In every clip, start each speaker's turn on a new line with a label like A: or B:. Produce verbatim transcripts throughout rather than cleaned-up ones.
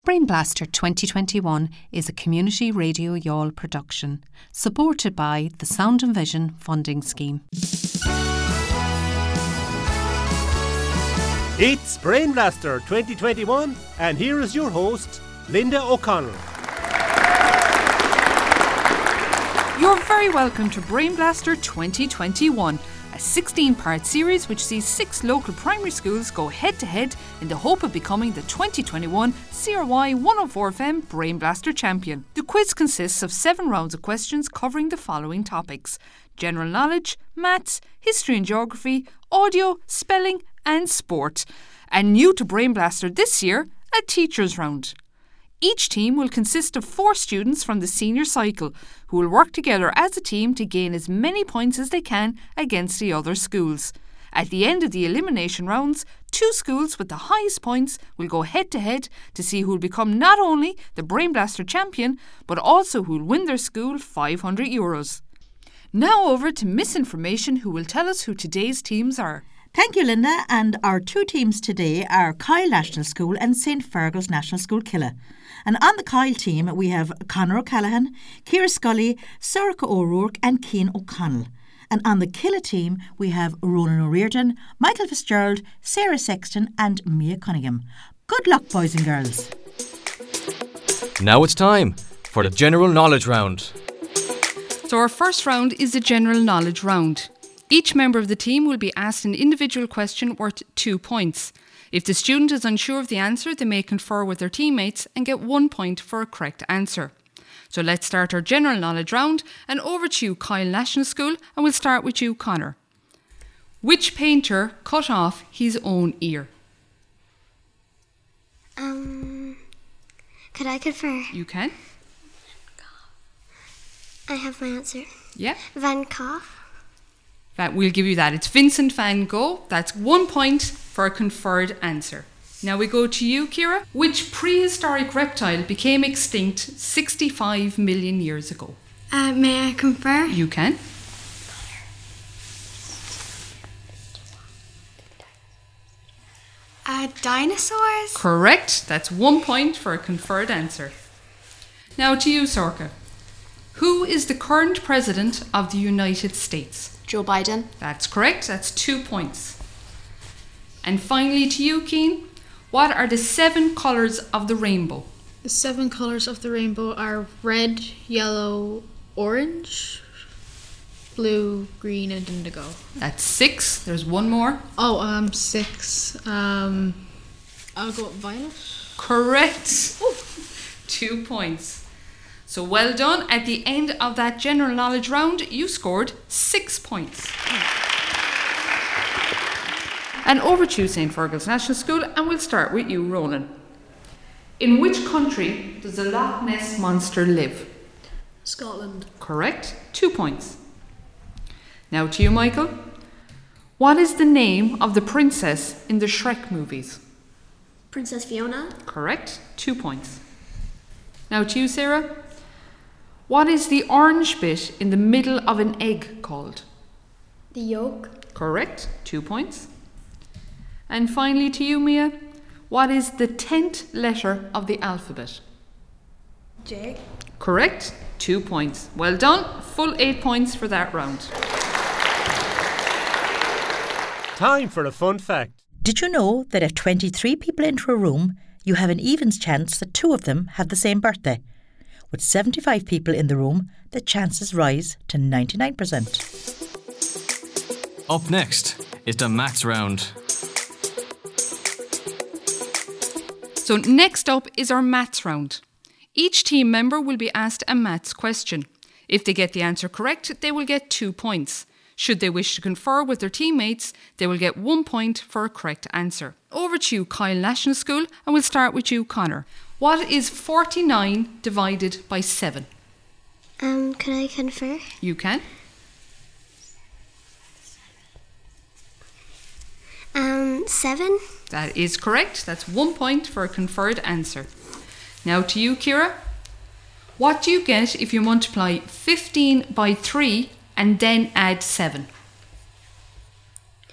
A: Brain Blaster twenty twenty-one is a community radio Youghal production, supported by the Sound and Vision Funding Scheme.
B: It's Brain Blaster twenty twenty-one, and here is your host, Linda O'Connell.
C: You're very welcome to Brain Blaster twenty twenty-one, a sixteen-part series which sees six local primary schools go head-to-head in the hope of becoming the twenty twenty-one C R Y one oh four F M Brain Blaster champion. The quiz consists of seven rounds of questions covering the following topics: general knowledge, maths, history and geography, audio, spelling and sport. And new to Brain Blaster this year, a teacher's round. Each team will consist of four students from the senior cycle who will work together as a team to gain as many points as they can against the other schools. At the end of the elimination rounds, two schools with the highest points will go head to head to see who will become not only the Brain Blaster champion, but also who will win their school five hundred euros. Now over to Misinformation, who will tell us who today's teams are.
D: Thank you, Linda. And our two teams today are Kyle National School and Saint Fergal's National School, Killa. And on the Kyle team, we have Conor O'Callaghan, Ciara Scully, Sorcha O'Rourke and Cian O'Connell. And on the Killa team, we have Ronan O'Riordan, Michael Fitzgerald, Sarah Sexton and Mia Cunningham. Good luck, boys and girls.
E: Now it's time for the General Knowledge Round.
C: So our first round is the General Knowledge Round. Each member of the team will be asked an individual question worth two points. If the student is unsure of the answer, they may confer with their teammates and get one point for a correct answer. So let's start our General Knowledge Round, and over to you, Kyle National School, and we'll start with you, Conor. Which painter cut off his own ear?
F: Um, could I confer?
C: You can.
F: I have my answer.
C: Yeah.
F: Van Gogh.
C: That we'll give you that. It's Vincent van Gogh. That's one point for a conferred answer. Now we go to you, Ciara. Which prehistoric reptile became extinct sixty-five million years ago?
F: Uh, may I confer?
C: You can.
F: Uh, dinosaurs?
C: Correct. That's one point for a conferred answer. Now to you, Sorcha. Who is the current president of the United States?
G: Joe Biden.
C: That's correct. That's two points. And finally to you, Cian. What are the seven colours of the rainbow?
G: The seven colours of the rainbow are red, yellow, orange, blue, green and indigo.
C: That's six. There's one more.
G: Oh, um, six. Um, I'll go with violet.
C: Correct. Ooh. Two points. So well done. At the end of that general knowledge round, you scored six points. And over to Saint Fergal's National School, and we'll start with you, Ronan. In which country does the Loch Ness Monster live?
G: Scotland.
C: Correct. Two points. Now to you, Michael. What is the name of the princess in the Shrek movies?
F: Princess Fiona.
C: Correct. Two points. Now to you, Sarah. What is the orange bit in the middle of an egg called?
F: The yolk.
C: Correct. Two points. And finally to you, Mia. What is the tenth letter of the alphabet?
F: J.
C: Correct. Two points. Well done. Full eight points for that round.
B: Time for a fun fact.
D: Did you know that if twenty-three people enter a room, you have an evens chance that two of them have the same birthday? With seventy-five people in the room, the chances rise to ninety-nine percent.
E: Up next is the Maths Round.
C: So next up is our Maths Round. Each team member will be asked a maths question. If they get the answer correct, they will get two points. Should they wish to confer with their teammates, they will get one point for a correct answer. Over to you, Kyle National School, and we'll start with you, Conor. What is forty-nine divided by seven?
F: Um, could I confer?
C: You can.
F: Um, seven.
C: That is correct. That's one point for a conferred answer. Now to you, Ciara. What do you get if you multiply fifteen by three and then add seven?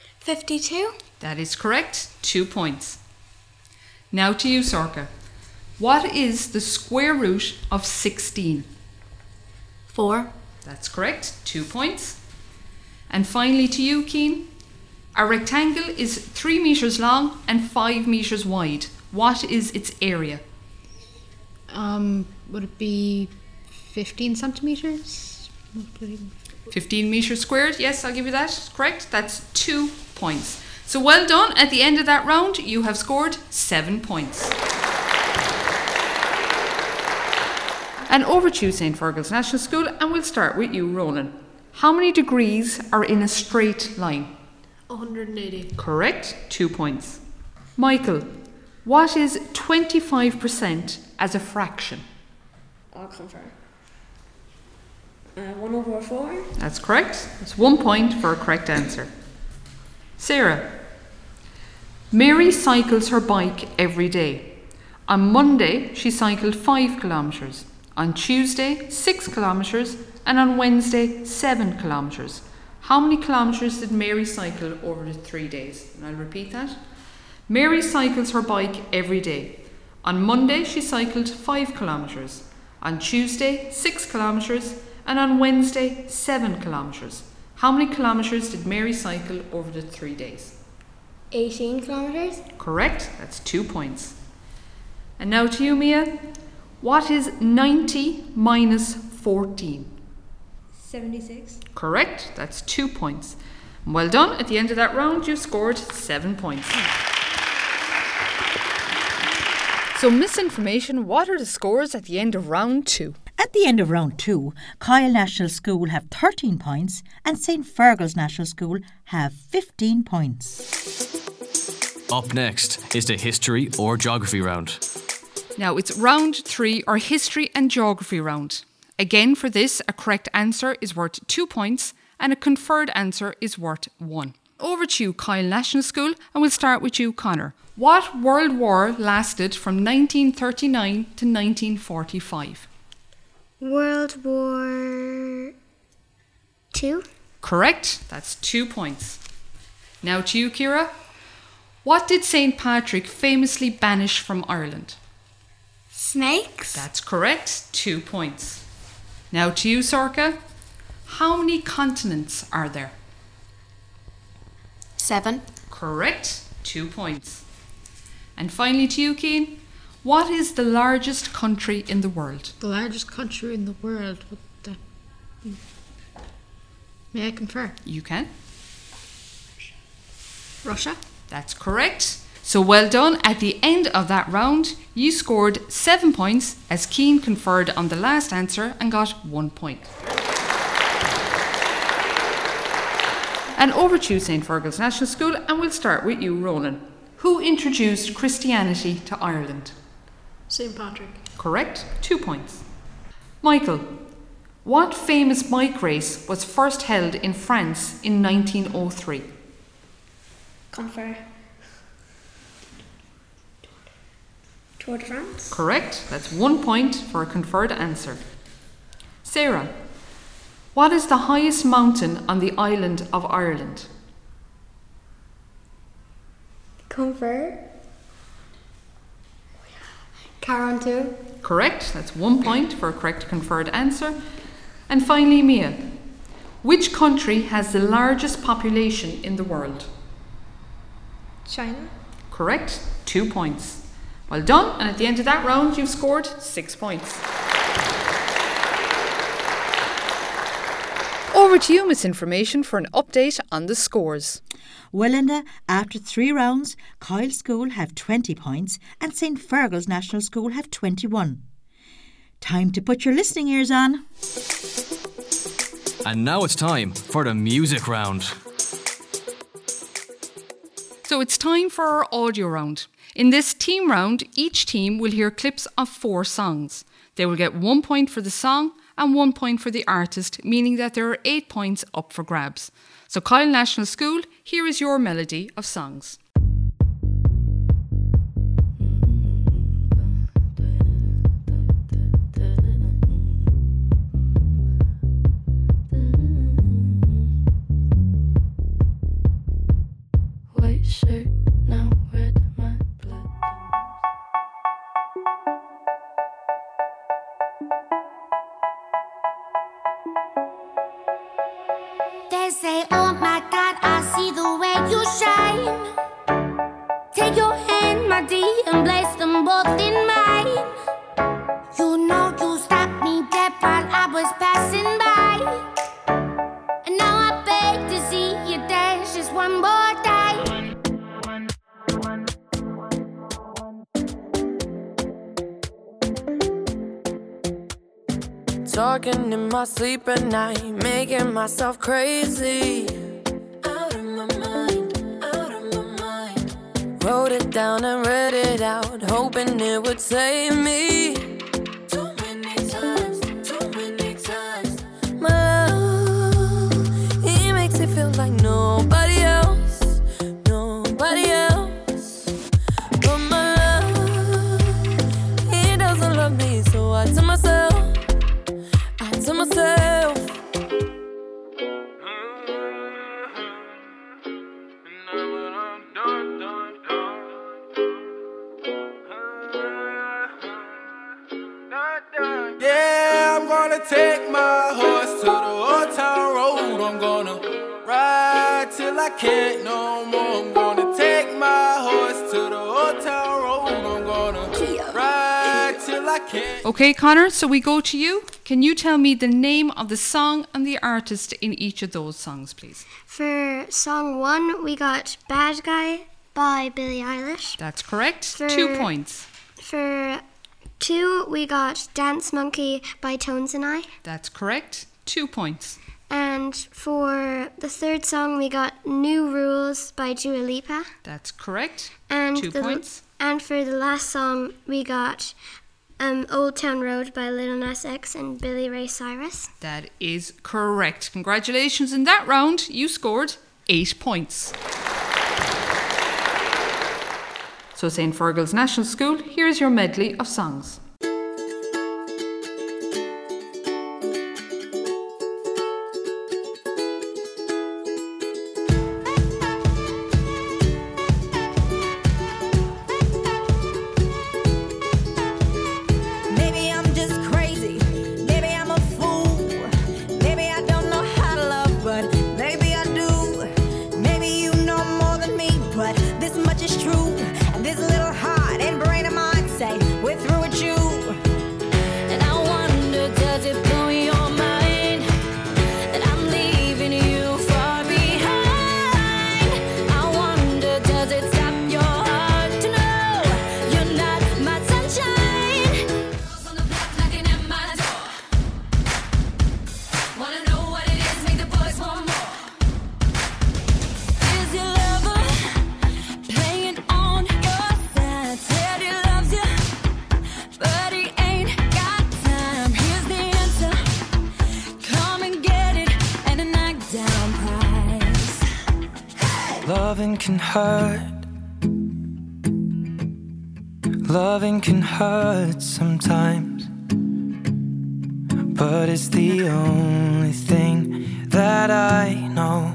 F: fifty-two.
C: That is correct. Two points. Now to you, Sorcha. What is the square root of sixteen?
F: Four.
C: That's correct. Two points. And finally to you, Cian. A rectangle is three metres long and five metres wide. What is its area?
G: Um, would it be fifteen centimetres?
C: fifteen metres squared. Yes, I'll give you that. Correct. That's two points. So well done. At the end of that round, you have scored seven points. And over to Saint Fergal's National School, and we'll start with you, Ronan. How many degrees are in a straight line?
F: one hundred eighty.
C: Correct. Two points. Michael, what is twenty-five percent as a fraction?
F: I'll confirm. Uh, one over four.
C: That's correct. That's one point for a correct answer. Sarah, Mary cycles her bike every day. On Monday, she cycled five kilometres. On Tuesday, six kilometres. And on Wednesday, seven kilometres. How many kilometres did Mary cycle over the three days? And I'll repeat that. Mary cycles her bike every day. On Monday, she cycled five kilometres. On Tuesday, six kilometres. And on Wednesday, seven kilometres. How many kilometres did Mary cycle over the three days?
F: eighteen kilometres.
C: Correct. That's two points. And now to you, Mia. What is ninety minus fourteen?
F: seventy-six.
C: Correct. That's two points. Well done. At the end of that round, you've scored seven points.
H: So, misinformation, what are the scores at the end of round two?
D: At the end of round two, Kyle National School have thirteen points and Saint Fergal's National School have fifteen points.
E: Up next is the history or geography round.
C: Now, it's round three, or history and geography round. Again, for this, a correct answer is worth two points and a conferred answer is worth one. Over to you, Kyle National School, and we'll start with you, Connor. What World War lasted from nineteen thirty-nine to nineteen forty-five?
F: World War Two.
C: Correct. That's two points. Now to you, Ciara. What did Saint Patrick famously banish from Ireland?
F: Snakes.
C: That's correct. Two points. Now to you, Sorka. How many continents are there?
F: Seven.
C: Correct. Two points. And finally to you, Cian. What is the largest country in the world?
G: The largest country in the world. What the... May I confer?
C: You can.
G: Russia.
C: That's correct. So well done. At the end of that round, you scored seven points as Cian conferred on the last answer and got one point. And over to Saint Fergal's National School, and we'll start with you, Ronan. Who introduced Christianity to Ireland?
F: Saint Patrick.
C: Correct. Two points. Michael, what famous bike race was first held in France in nineteen oh three?
F: Confer. Tour de France.
C: Correct. That's one point for a conferred answer. Sarah, what is the highest mountain on the island of Ireland?
F: Confer. Caron.
C: Correct. That's one point for a correct conferred answer. And finally, Mia, which country has the largest population in the world?
F: China.
C: Correct. Two points. Well done. And at the end of that round, you've scored six points.
H: Over to you, Misinformation, for an update on the scores.
D: Well, Linda, after three rounds, Kyle School have twenty points and Saint Fergal's National School have twenty-one. Time to put your listening ears on.
E: And now it's time for the music round.
C: So it's time for our audio round. In this team round, each team will hear clips of four songs. They will get one point for the song and one point for the artist, meaning that there are eight points up for grabs. So Kyle National School, here is your melody of songs.
I: White shirt, now red, my blood. talking in my sleep at night, making myself crazy. Out of my mind, out of my mind. Wrote it down and read it out, hoping it would save me. Too many times, too many times. My love, he makes it feel like nobody else, nobody else. But my love, he doesn't love me, so I tell myself, I tell myself.
J: Yeah, I'm gonna take my horse to the old town road. I'm gonna ride till I can't no more. I'm gonna take my horse to the old town road. I'm gonna ride till I can't.
C: Okay, Connor, so we go to you. Can you tell me the name of the song and the artist in each of those songs, please?
F: For song one, we got Bad Guy by Billie Eilish.
C: That's correct.
F: For-
C: Two points.
F: For two, we got Dance Monkey by Tones and I.
C: That's correct. Two points.
F: And for the third song, we got New Rules by Dua Lipa.
C: That's correct.
F: And
C: Two
F: the,
C: points.
F: And for the last song, we got um, Old Town Road by Lil Nas X and Billy Ray Cyrus.
C: That is correct. Congratulations. In that round, you scored eight points. So Saint Fergal's National School, here's your medley of songs.
I: Maybe I'm just crazy, maybe I'm a fool, maybe I don't know how to love, but maybe I do. Maybe you know more than me, but this much is true. And this little heart and brain of mine say we're through with you. And I wonder, does it blow your mind that I'm leaving you far behind? I wonder, does it stop your heart to know you're not my sunshine? Girls on the block knocking at my door. Wanna know what it is, make the boys want more. Is your lover playing on your side? Said he loves you, but he ain't got time. Here's the answer, come and get it, and a knockdown prize.
J: Loving can hurt. Loving can hurt sometimes, but it's the only thing that I know.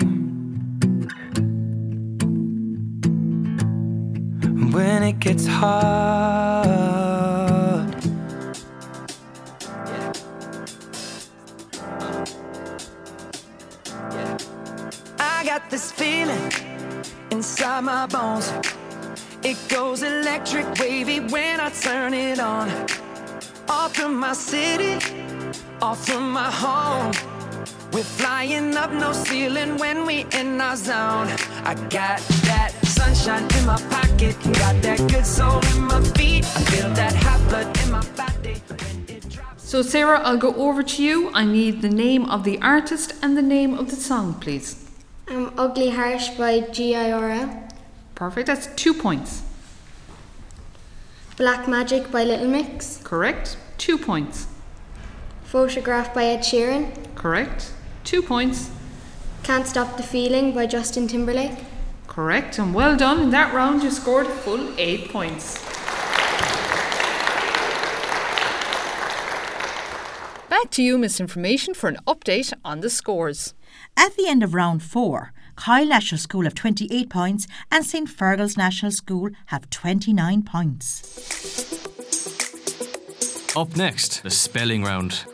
J: When it gets hard, I got this feeling inside my bones. It goes electric wavy when I turn it on. Off from my city, off from my home. We're flying up no ceiling when we in our zone. I got that sunshine in my pocket, got that good soul in my feet. I feel that hot blood in my body when it drops.
C: So Sarah, I'll go over to you. I need the name of the artist and the name of the song, please.
F: Um, Ugly Harsh by G I R L.
C: Perfect. That's two points.
F: Black Magic by Little Mix.
C: Correct. Two points.
F: Photograph by Ed Sheeran.
C: Correct. Two points.
F: Can't Stop the Feeling by Justin Timberlake.
C: Correct. And well done. In that round, you scored a full eight points. Back to you, Misinformation, for an update on the scores.
D: At the end of round four, Kyle National School have twenty-eight points and Saint Fergal's National School have twenty-nine points.
E: Up next, the spelling round.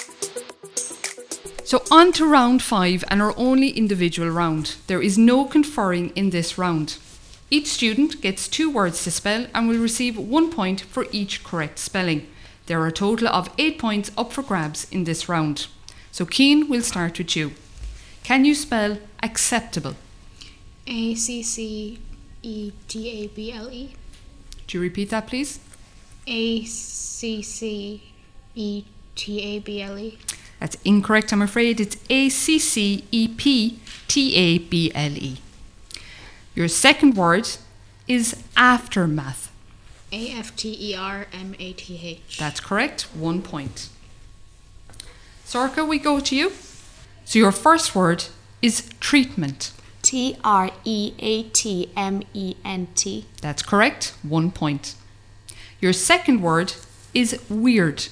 C: So on to round five and our only individual round. There is no conferring in this round. Each student gets two words to spell and will receive one point for each correct spelling. There are a total of eight points up for grabs in this round. So Cian, we'll start with you. Can you spell acceptable?
G: A C C E T A B L E.
C: Do you repeat that, please?
G: A C C E T A B L E.
C: That's incorrect, I'm afraid. It's A C C E P T A B L E. Your second word is aftermath.
G: A F T E R M A T H.
C: That's correct, one point. Sorka, we go to you. So your first word is treatment.
K: T R E A T M E N T.
C: That's correct, one point. Your second word is weird.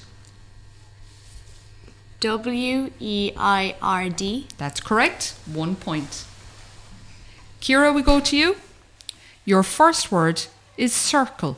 K: W E I R D.
C: That's correct, one point. Kira, we go to you. Your first word is circle.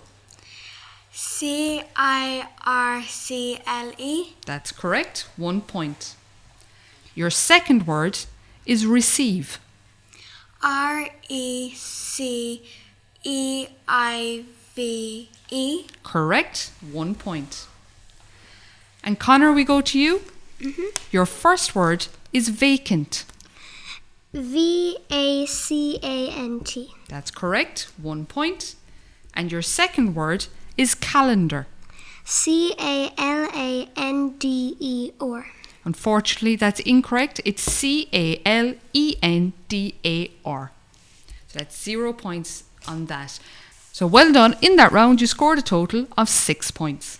F: C I R C L E.
C: That's correct, one point. Your second word is receive.
F: R E C E I V E.
C: Correct, one point. And Connor, we go to you.
F: Mm-hmm.
C: Your first word is vacant.
F: V A C A N T.
C: That's correct, one point. And your second word is calendar.
F: C A L A N D E R.
C: Unfortunately, that's incorrect. It's C A L E N D A R. So that's zero points on that. So well done. In that round, you scored a total of six points.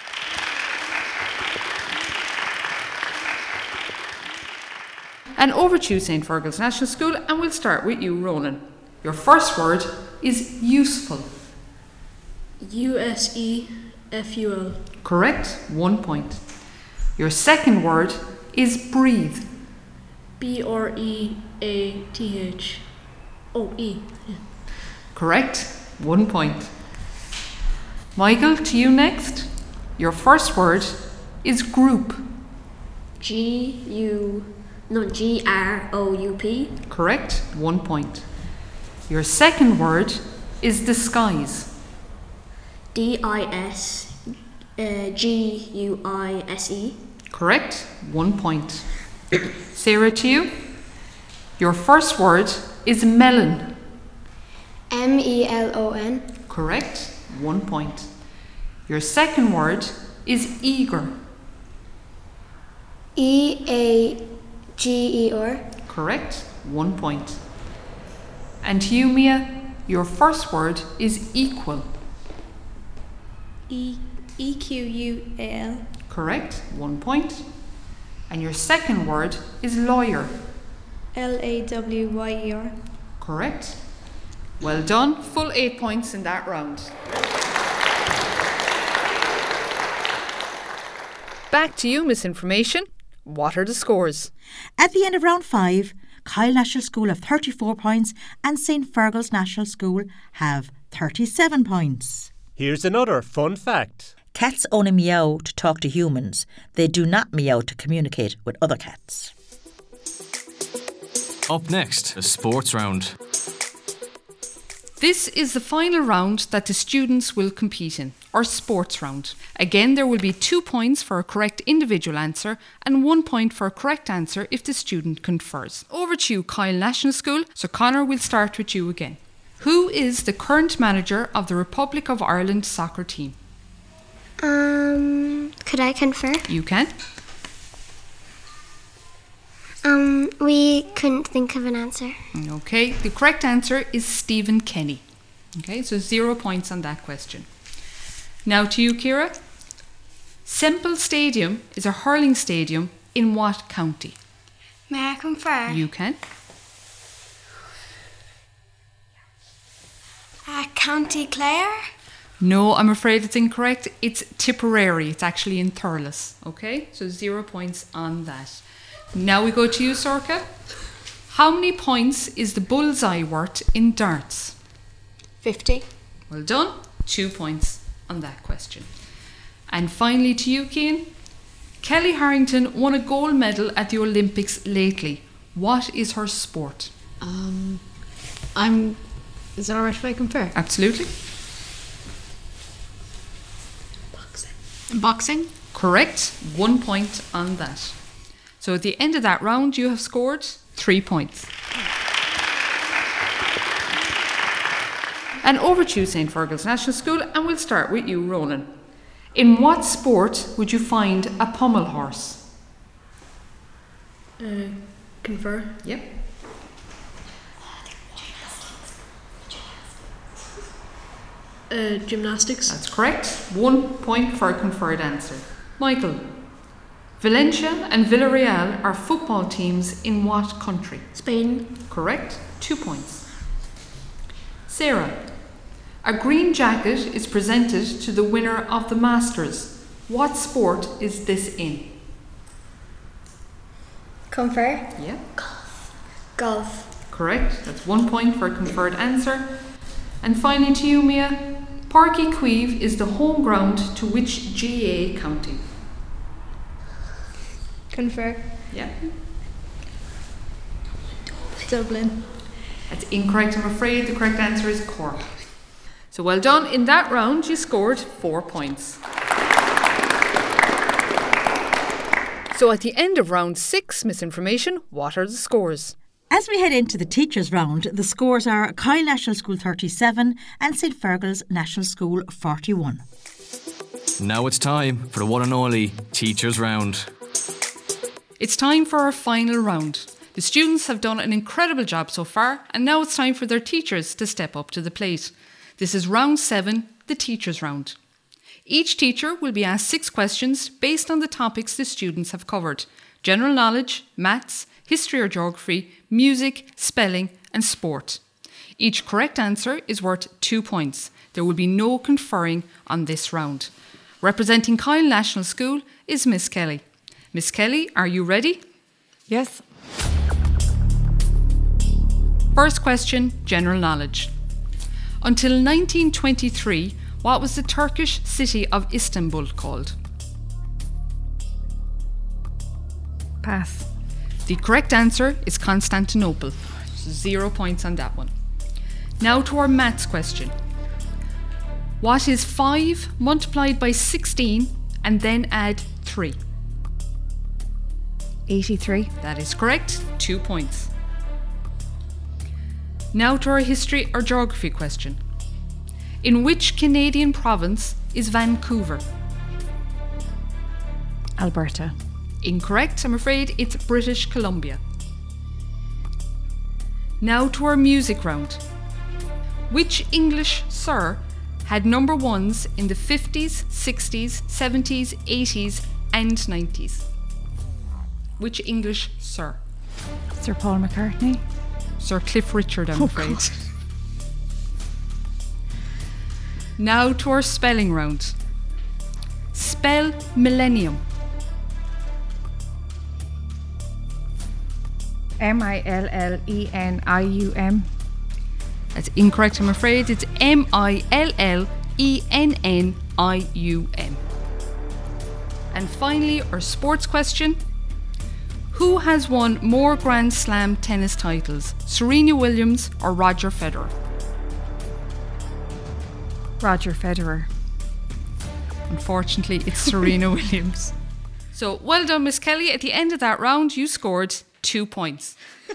C: And over to Saint Fergal's National School, and we'll start with you, Ronan. Your first word is useful.
G: U S E F U L.
C: Correct, one point. Your second word is breathe.
G: B R E A T H. Oh, E. Yeah.
C: Correct, one point. Michael, to you next. Your first word is group.
K: G U, no, G R O U P.
C: Correct, one point. Your second word is disguise.
K: D I S uh, G U I S E.
C: Correct, one point. Sarah, to you. Your first word is melon.
F: M E L O N.
C: Correct, one point. Your second word is eager.
F: E A G E R.
C: Correct, one point. And to you, Mia, your first word is equal.
K: E E Q U A L.
C: Correct, one point. And your second word is lawyer.
K: L A W Y E R.
C: Correct. Well done. Full eight points in that round.
H: Back to you, Misinformation. What are the scores?
D: At the end of round five, Kyle National School have thirty-four points and Saint Fergal's National School have thirty-seven points.
B: Here's another fun fact.
D: Cats only meow to talk to humans. They do not meow to communicate with other cats.
E: Up next, the sports round.
C: This is the final round that the students will compete in, our sports round. Again, there will be two points for a correct individual answer and one point for a correct answer if the student confers. Over to you, Kyle National School. So Connor, we'll start with you again. Who is the current manager of the Republic of Ireland soccer team?
F: Um, could I confer?
C: You can.
F: Um, we couldn't think of an answer.
C: Okay, the correct answer is Stephen Kenny. Okay, so zero points on that question. Now to you, Kira. Semple Stadium is a hurling stadium in what county?
F: May I confer?
C: You can.
F: Uh, County Clare?
C: No, I'm afraid it's incorrect. It's Tipperary. It's actually in Thurles. Okay, so zero points on that. Now we go to you, Sorka. How many points is the bullseye worth in darts?
K: fifty.
C: Well done. Two points on that question. And finally to you, Cian. Kelly Harrington won a gold medal at the Olympics lately. What is her sport?
G: Um, I'm... Is it alright if I compare?
C: Absolutely.
G: Boxing. Boxing?
C: Correct. One point on that. So at the end of that round, you have scored three points. And over to Saint Fergal's National School, and we'll start with you, Ronan. In what sport would you find a pommel horse?
K: Uh, confer.
C: Yep.
K: Uh, gymnastics.
C: That's correct. One point for a conferred answer. Michael. Valencia and Villarreal are football teams in what country?
K: Spain.
C: Correct. Two points. Sarah. A green jacket is presented to the winner of the Masters. What sport is this in?
F: Confer.
C: Yeah.
F: Golf.
C: Correct. That's one point for a conferred answer. And finally to you, Mia. Páirc Uí Chaoimh is the home ground to which G A A county?
K: Confer.
C: Yeah.
K: Dublin.
C: That's incorrect, I'm afraid. The correct answer is Cork. So well done. In that round, you scored four points. So at the end of round six, misinformation, what are the scores?
D: As we head into the teachers' round, the scores are Kyle National School thirty-seven and Saint Fergal's National School forty-one.
E: Now it's time for the one and only teachers' round.
C: It's time for our final round. The students have done an incredible job so far, and now it's time for their teachers to step up to the plate. This is round seven, the teachers' round. Each teacher will be asked six questions based on the topics the students have covered: general knowledge, maths, history or geography, music, spelling and sport. Each correct answer is worth two points. There will be no conferring on this round. Representing Kyle National School is Miss Kelly. Miss Kelly, are you ready?
L: Yes.
C: First question, general knowledge. Until nineteen twenty-three, what was the Turkish city of Istanbul called?
L: Pass.
C: The correct answer is Constantinople. Zero points on that one. Now to our maths question. What is five multiplied by sixteen and then add three?
L: eighty-three.
C: That is correct. Two points. Now to our history or geography question. In which Canadian province is Vancouver?
L: Alberta.
C: Incorrect, I'm afraid. It's British Columbia. Now to our music round. Which English sir had number ones in the fifties, sixties, seventies, eighties and nineties? Which English sir?
L: Sir Paul McCartney.
C: Sir Cliff Richard, I'm
L: Oh,
C: afraid.
L: God.
C: Now to our spelling round. Spell millennium.
L: M I L L E N I U M.
C: That's incorrect, I'm afraid. It's M I L L E N N I U M. And finally, our sports question. Who has won more Grand Slam tennis titles, Serena Williams or Roger Federer?
L: Roger Federer.
C: Unfortunately, it's Serena Williams. So, well done, Miss Kelly. At the end of that round, you scored two points.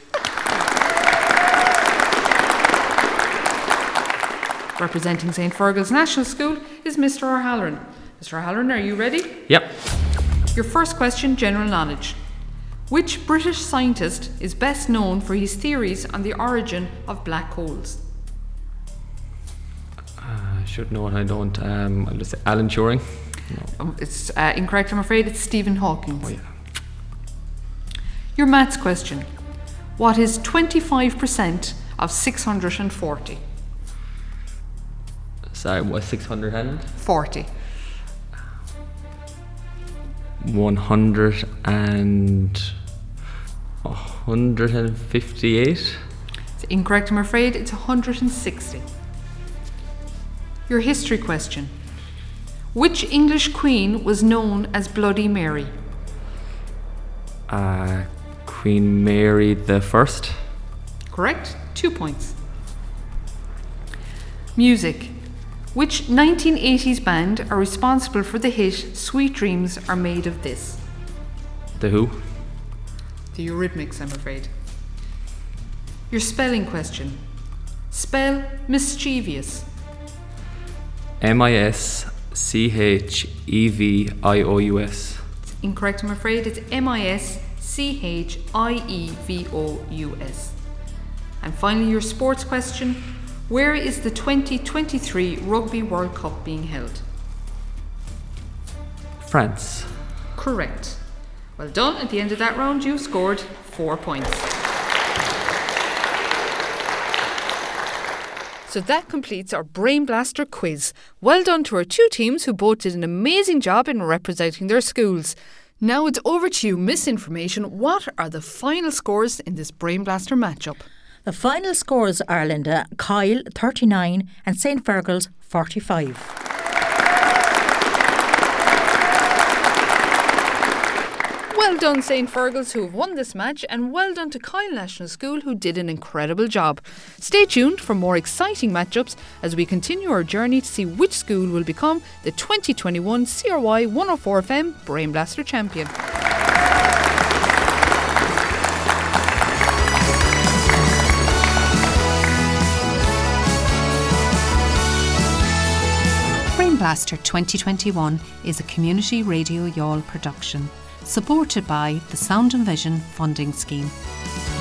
C: Representing Saint Fergal's National School is Mister O'Halloran. Mister O'Halloran, are you ready?
E: Yep.
C: Your first question, general knowledge. Which British scientist is best known for his theories on the origin of black holes?
E: I should know and I don't. Um, I'll just say Alan Turing. No.
C: Um, it's uh, incorrect, I'm afraid. It's Stephen Hawking.
E: Oh, yeah.
C: Your maths question. What is twenty-five percent of six hundred forty?
E: Sorry, what, six hundred and?
C: forty.
E: one hundred and... one hundred fifty-eight?
C: It's incorrect, I'm afraid. It's one hundred sixty. Your history question. Which English queen was known as Bloody Mary?
E: Uh, Queen Mary the First.
C: Correct. Two points. Music. Which nineteen eighties band are responsible for the hit Sweet Dreams Are Made of This?
E: The Who.
C: The Eurythmics, I'm afraid. Your spelling question. Spell mischievous.
E: M I S
M: C H E V I O U S.
H: Incorrect, I'm afraid. It's M I S C H I E V O U S. And finally, your sports question. Where is the twenty twenty-three Rugby World Cup being held?
M: France.
H: Correct. Well done. At the end of that round, you scored four points. So that completes our Brain Blaster quiz. Well done to our two teams who both did an amazing job in representing their schools. Now it's over to you, Misinformation. What are the final scores in this Brain Blaster matchup?
D: The final scores are, Linda, Kyle thirty-nine and Saint Fergal's forty-five.
H: Well done, Saint Fergal's, who have won this match, and well done to Kyle National School, who did an incredible job. Stay tuned for more exciting matchups as we continue our journey to see which school will become the twenty twenty-one C R Y one oh four F M Brain Blaster champion.
A: Brain Blaster twenty twenty-one is a Community Radio Youghal production, supported by the Sound and Vision Funding Scheme.